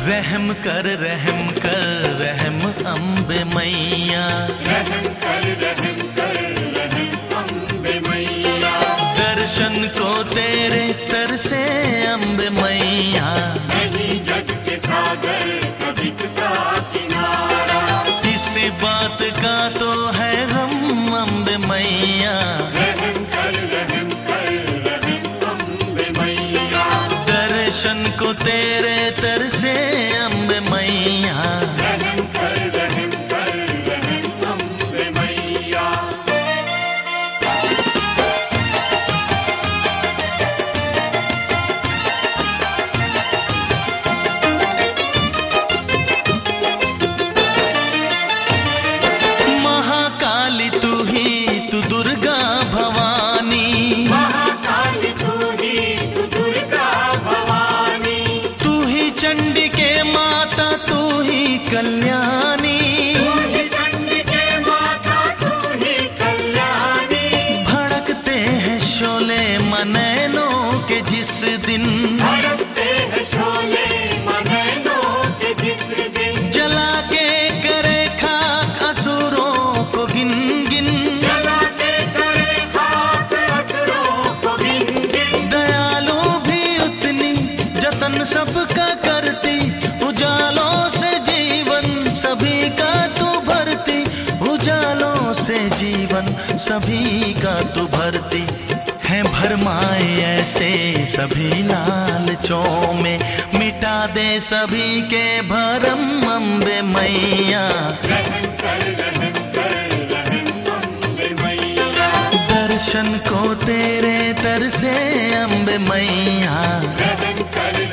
रहम कर रहम अम्बे मैया, रहम कर रहम अम्बे मैया। दर्शन को तेरे तरसे अम्बे मैया, नहीं जग के सागर कभी का किनारा। इसी बात का तो है गम अम्बे मैया, रहम कर अम्बे मैया। दर्शन को तेरे तरसे अम्बे मैया, रहम कर अम्बे मैया। महाकाली तू ही तू दुर्गा भवानी, महाकाली तू ही तू दुर्गा भवानी। तू ही चंडिके माता तू ही कल्याणी, तू ही चंडिके माता तू ही कल्याणी। भड़कते हैं शोले मनैनों के जिस दिन, भड़कते हैं शोले मनैनों के जिस दिन। जला के करे खाक असुरों को गिन गिन, जला के करे खाक असुरों को गिन गिन। दयालु भी उतनी जतन सबका करती, उजालों से जीवन सभी का तू भरती, उजालों से जीवन सभी का तू भरती। है भरमाए ऐसे सभी लालचों में, मिटा दे सभी के भरम अम्बे मैया, रहम कर अम्बे मैया। दर्शन को तेरे तरसे अम्बे मैया, रहम कर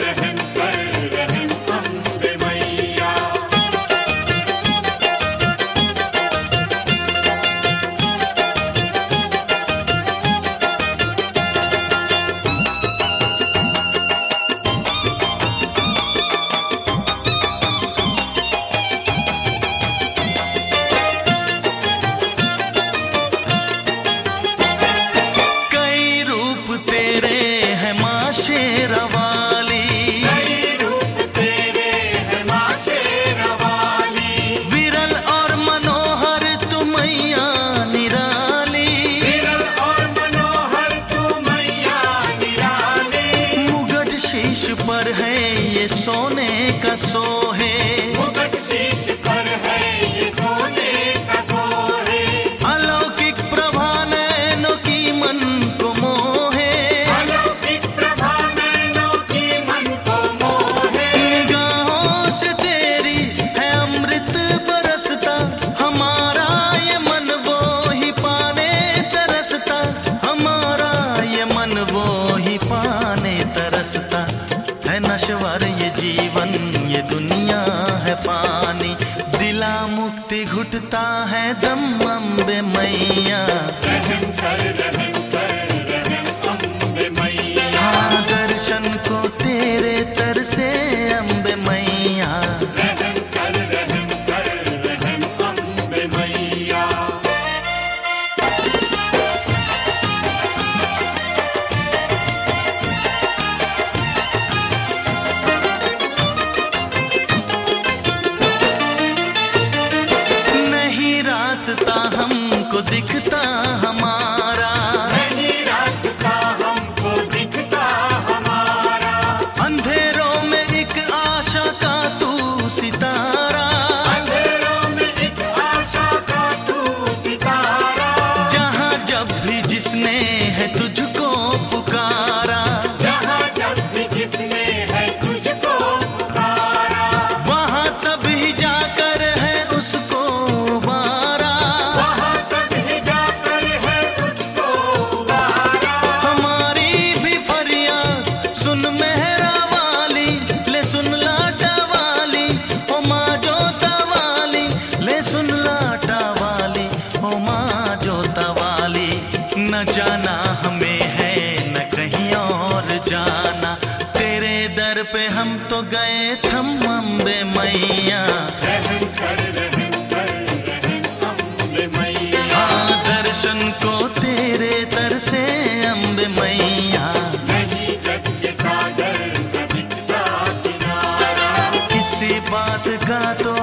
अम्बे मैया। कई रूप तेरे हैं माँ शेरवाली, कई रूप तेरे हैं माँ शेरवाली। विरल और मनोहर तू मैया निराली, विरल और मनोहर तू मैया निराली। मुगट शीश पर है ये सोने का सोहे, मुगट शीश पर है ये सोने का सोहे। अलौकिक प्रभा नैनों की मन को मोहे, अलौकिक प्रभा नैनों की मन को मोहे। निगाहों से तेरी है अमृत बरसता, हमारा ये मन वो ही पाने तरसता, हमारा ये मन वो ही पाने तरसता। है नश्वर ये जीवन ये दुनिया है पानी, दिला मुक्ति घुटता है दम अम्बे मैया, रहम कर अम्बे मैया। हाँ दर्शन को तेरे तरसे अम्बे मैया, रहम कर अम्बे मैया। नहीं रास्ता हमको दिखता हमारा, नहीं रास्ता हमको दिखता हमारा। अंधेरों में एक आशा का तू सितारा, अंधेरों में एक आशा का तू सितारा। जहाँ जब भी जिसने है तुझको पुकारा, जहाँ जब भी जिसने है तुझको पुकारा। वहाँ तभी जाकर है उसको वारा, वहाँ तभी जाकर है उसको उबारा। हमारी भी फरियाद सुन मेहरा वाली, ले सुन लाटा वाली, ओ माँ जोता वाली, ले सुन लाटा वाली, ओ माँ जोता वाली। न जाना हमें है न कहीं और जाना, तेरे दर पे हम तो गए थम अम्बे मैया, रहम कर अम्बे मैया। हाँ दर्शन को तेरे तरसे अम्बे मैया, नहीं जग के सागर कभी का किनारा। बात का तो